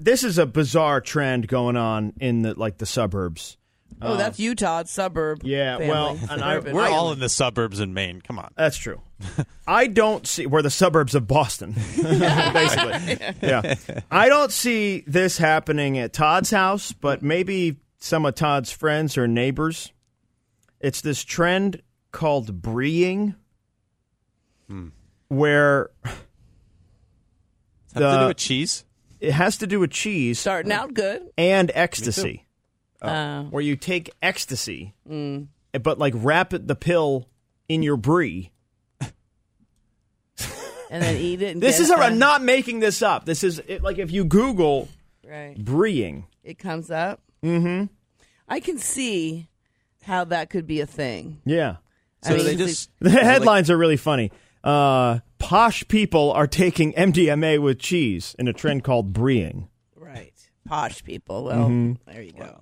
this is a bizarre trend going on in the suburbs. Oh, that's Utah's suburb. Yeah, family. well, and we're all in the suburbs in Maine. Come on. That's true. I don't see... We're the suburbs of Boston, basically. Yeah. I don't see this happening at Todd's house, but maybe some of Todd's friends or neighbors. It's this trend called breeing, where... Does it have to do with cheese? It has to do with cheese. Starting out good. And ecstasy. Where you take ecstasy, but wrap the pill in your brie. And then eat it. And I'm not making this up. This is if you Google breeing. It comes up. Mm-hmm. I can see how that could be a thing. Yeah. So the headlines are really funny. Posh people are taking MDMA with cheese in a trend called breeing. Right. Posh people. Well, there you go.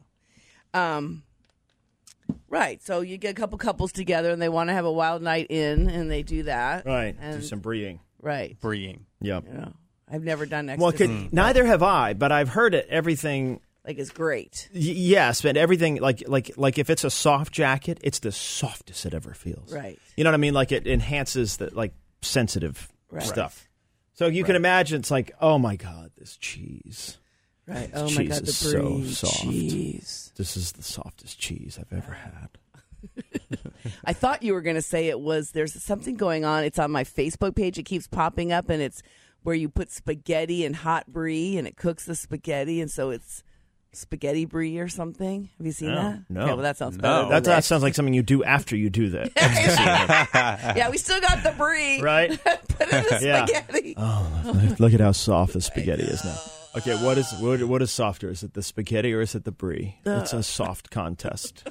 Right. So you get a couple couples together and they want to have a wild night in, and they do that. Right. And, do some breeing. Right. Breeing. Yep. You know, I've never done ecstasy. Well, neither have I, but I've heard it. Everything. It's great. Yes, but everything like if it's a soft jacket, it's the softest it ever feels. Right. You know what I mean? Like it enhances the sensitive stuff. So you can imagine it's like, oh my God, this cheese. Right. This oh my cheese God, the is so soft. cheese. This is the softest cheese I've ever had. I thought you were going to say there's something going on. It's on my Facebook page. It keeps popping up, and it's where you put spaghetti in hot brie, and it cooks the spaghetti, and so it's spaghetti brie or something. Have you seen that? No. Okay, well, that sounds better. That sounds like something you do after you do that. Yeah, we still got the brie. Right? Put in the spaghetti. Oh, look at how soft the spaghetti is now. Okay, what is softer? Is it the spaghetti or is it the brie? It's a soft contest.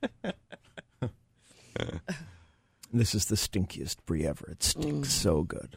This is the stinkiest brie ever. It stinks so good.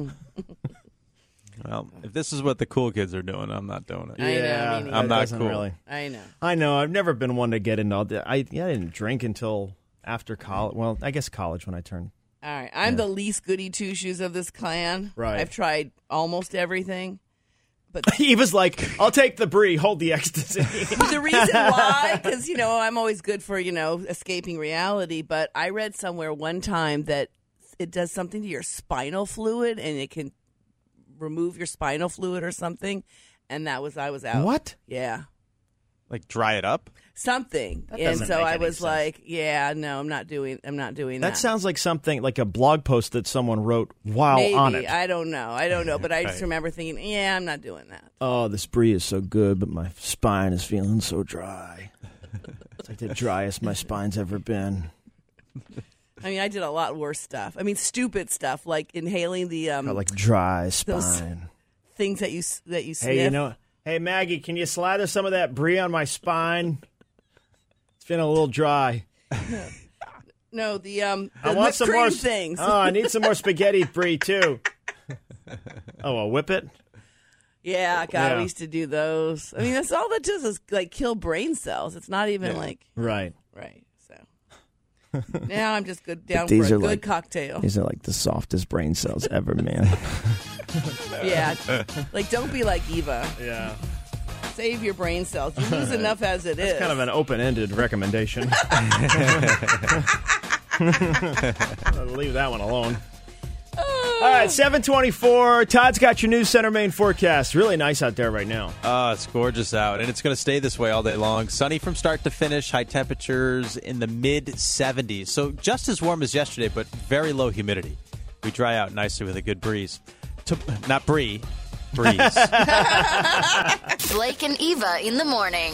Well, if this is what the cool kids are doing, I'm not doing it. I know. I'm not cool. Really. I know. I know. I've never been one to get into all that. I didn't drink until after college. Well, I guess college when I turned. All right. I'm the least goody two-shoes of this clan. Right. I've tried almost everything. But he was like, I'll take the brie, hold the ecstasy. The reason why, because, I'm always good for, escaping reality. But I read somewhere one time that it does something to your spinal fluid and it can remove your spinal fluid or something. And I was out. What? Yeah. Like dry it up? Something. That And doesn't so make I any was sense. like, yeah, no, I'm not doing that. That sounds like something, like a blog post that someone wrote while Maybe. on it. I don't know. But I just remember thinking, yeah, I'm not doing that. Oh, this brie is so good, but my spine is feeling so dry. It's like the driest my spine's ever been. I mean, I did a lot worse stuff. I mean, stupid stuff like inhaling the Like dry spine. things that you sniff. Hey, hey Maggie, can you slather some of that brie on my spine? It's feeling a little dry. No, the I want whipped some cream more things. Oh, I need some more spaghetti brie too. Oh, I'll whip it. Yeah, God, we used to do those. I mean, that's all that does is like kill brain cells. It's not even like right. So now I'm just down for these a are good like- cocktail. These are like the softest brain cells ever, man. Yeah, like don't be like Eva. Yeah. Save your brain cells. You lose enough as it is. It's kind of an open-ended recommendation. I'll leave that one alone. All right, 7:24. Todd's got your News Center Maine forecast. Really nice out there right now. It's gorgeous out, and it's going to stay this way all day long. Sunny from start to finish, high temperatures in the mid-70s. So just as warm as yesterday, but very low humidity. We dry out nicely with a good breeze. Not brie, breeze. Blake and Eva in the morning.